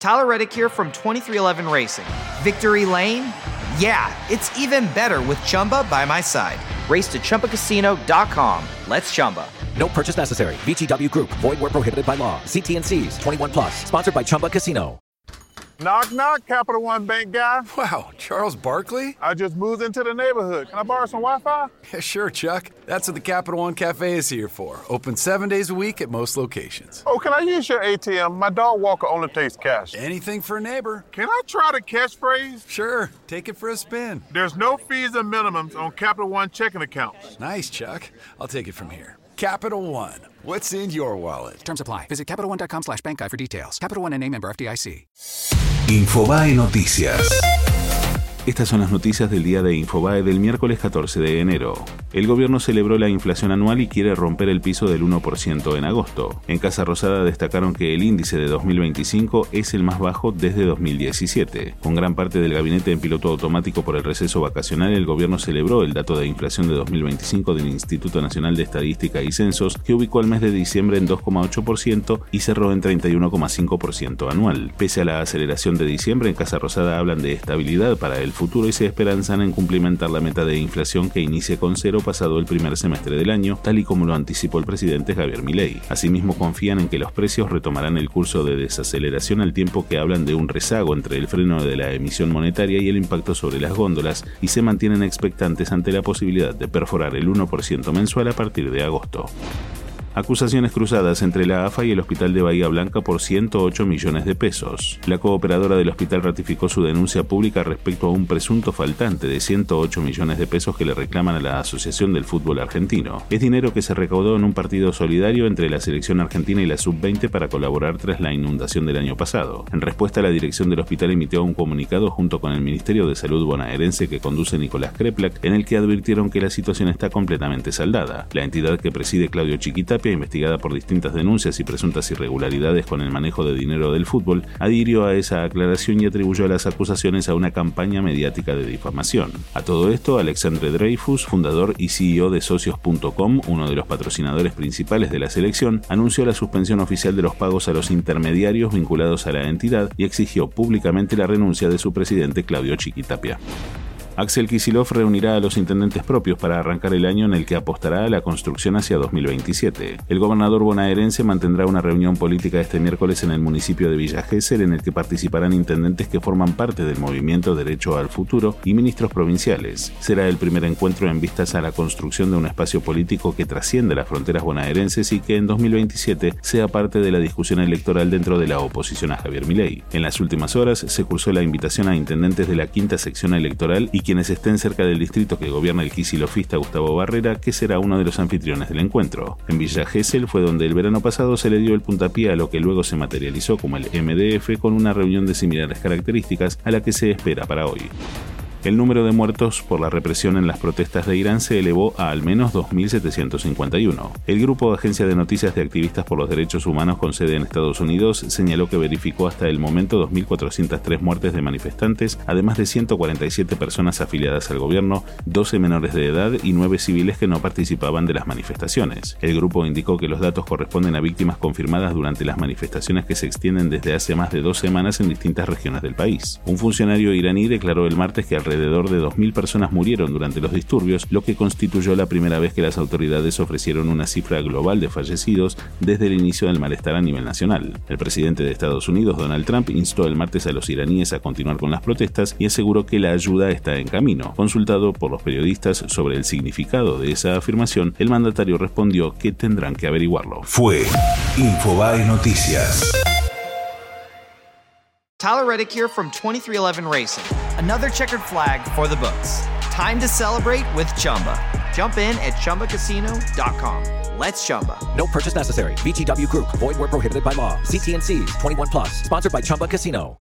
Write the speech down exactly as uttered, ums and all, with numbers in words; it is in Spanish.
Tyler Reddick here from twenty-three eleven Racing. Victory Lane? Yeah, it's even better with Chumba by my side. Race to Chumba Casino dot com. Let's Chumba. No purchase necessary. V G W Group. Void where prohibited by law. See T and C's. twenty-one plus. Sponsored by Chumba Casino. Knock, knock, Capital One Bank guy. Wow, Charles Barkley? I just moved into the neighborhood. Can I borrow some Wi-Fi? Yeah, sure, Chuck. That's what the Capital One Cafe is here for. Open seven days a week at most locations. Oh, can I use your A T M? My dog Walker only takes cash. Anything for a neighbor. Can I try the catchphrase? Sure, take it for a spin. There's no fees and minimums on Capital One checking accounts. Nice, Chuck. I'll take it from here. Capital One. What's in your wallet? Terms apply. Visit CapitalOne.com slash bank guide for details. Capital One N A member F D I C. Infobae Noticias. Estas son las noticias del día de Infobae del miércoles catorce de enero. El gobierno celebró la inflación anual y quiere romper el piso del uno por ciento en agosto. En Casa Rosada destacaron que el índice de dos mil veinticinco es el más bajo desde dos mil diecisiete. Con gran parte del gabinete en piloto automático por el receso vacacional, el gobierno celebró el dato de inflación de dos mil veinticinco del Instituto Nacional de Estadística y Censos, que ubicó el mes de diciembre en dos coma ocho por ciento y cerró en treinta y uno coma cinco por ciento anual. Pese a la aceleración de diciembre, en Casa Rosada hablan de estabilidad para el futuro y se esperanzan en cumplimentar la meta de inflación que inicie con cero pasado el primer semestre del año, tal y como lo anticipó el presidente Javier Milei. Asimismo, confían en que los precios retomarán el curso de desaceleración al tiempo que hablan de un rezago entre el freno de la emisión monetaria y el impacto sobre las góndolas, y se mantienen expectantes ante la posibilidad de perforar el uno por ciento mensual a partir de agosto. Acusaciones cruzadas entre la A F A y el Hospital de Bahía Blanca por ciento ocho millones de pesos. La cooperadora del hospital ratificó su denuncia pública respecto a un presunto faltante de ciento ocho millones de pesos que le reclaman a la Asociación del Fútbol Argentino. Es dinero que se recaudó en un partido solidario entre la selección argentina y la sub veinte para colaborar tras la inundación del año pasado. En respuesta, la dirección del hospital emitió un comunicado junto con el Ministerio de Salud bonaerense que conduce Nicolás Kreplak, en el que advirtieron que la situación está completamente saldada. La entidad que preside Claudio Chiquitapia, investigada por distintas denuncias y presuntas irregularidades con el manejo de dinero del fútbol, adhirió a esa aclaración y atribuyó a las acusaciones a una campaña mediática de difamación. A todo esto, Alexandre Dreyfus, fundador y C E O de Socios punto com, uno de los patrocinadores principales de la selección, anunció la suspensión oficial de los pagos a los intermediarios vinculados a la entidad y exigió públicamente la renuncia de su presidente Claudio Chiquitapia. Axel Kicillof reunirá a los intendentes propios para arrancar el año en el que apostará a la construcción hacia dos mil veintisiete. El gobernador bonaerense mantendrá una reunión política este miércoles en el municipio de Villa Gesell, en el que participarán intendentes que forman parte del movimiento Derecho al Futuro y ministros provinciales. Será el primer encuentro en vistas a la construcción de un espacio político que trasciende las fronteras bonaerenses y que en dos mil veintisiete sea parte de la discusión electoral dentro de la oposición a Javier Milei. En las últimas horas se cursó la invitación a intendentes de la quinta sección electoral y quienes estén cerca del distrito que gobierna el kicilofista Gustavo Barrera, que será uno de los anfitriones del encuentro. En Villa Gesell fue donde el verano pasado se le dio el puntapié a lo que luego se materializó como el M D F, con una reunión de similares características a la que se espera para hoy. El número de muertos por la represión en las protestas de Irán se elevó a al menos dos mil setecientos cincuenta y uno. El grupo Agencia de Noticias de Activistas por los Derechos Humanos con sede en Estados Unidos señaló que verificó hasta el momento dos mil cuatrocientas tres muertes de manifestantes, además de ciento cuarenta y siete personas afiliadas al gobierno, doce menores de edad y nueve civiles que no participaban de las manifestaciones. El grupo indicó que los datos corresponden a víctimas confirmadas durante las manifestaciones que se extienden desde hace más de dos semanas en distintas regiones del país. Un funcionario iraní declaró el martes que alrededor Alrededor de dos mil personas murieron durante los disturbios, lo que constituyó la primera vez que las autoridades ofrecieron una cifra global de fallecidos desde el inicio del malestar a nivel nacional. El presidente de Estados Unidos, Donald Trump, instó el martes a los iraníes a continuar con las protestas y aseguró que la ayuda está en camino. Consultado por los periodistas sobre el significado de esa afirmación, el mandatario respondió que tendrán que averiguarlo. Fue Infobae Noticias. Tyler Reddick here from twenty-three eleven Racing. Another checkered flag for the books. Time to celebrate with Chumba. Jump in at Chumba Casino dot com. Let's Chumba. No purchase necessary. V G W Group. Void where prohibited by law. See T and C's. twenty-one plus. Sponsored by Chumba Casino.